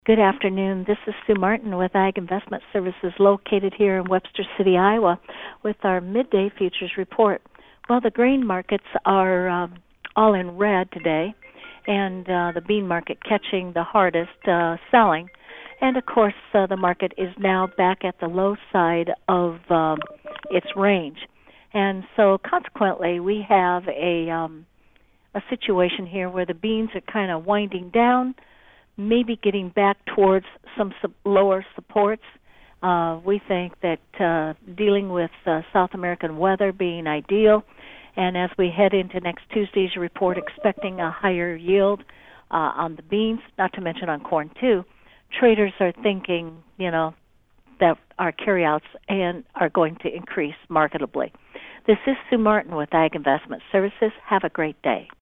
Good afternoon. This is Sue Martin with Ag Investment Services located here in Webster City, Iowa, with our midday futures report. Well, the grain markets are all in red today, and the bean market catching the hardest selling. And, of course, the market is now back at the low side of its range. And so, consequently, we have a situation here where the beans are kind of winding down, maybe getting back towards some lower supports. We think that dealing with South American weather being ideal, and as we head into next Tuesday's report, expecting a higher yield on the beans, not to mention on corn too, traders are thinking, that our carryouts are going to increase marketably. This is Sue Martin with Ag Investment Services. Have a great day.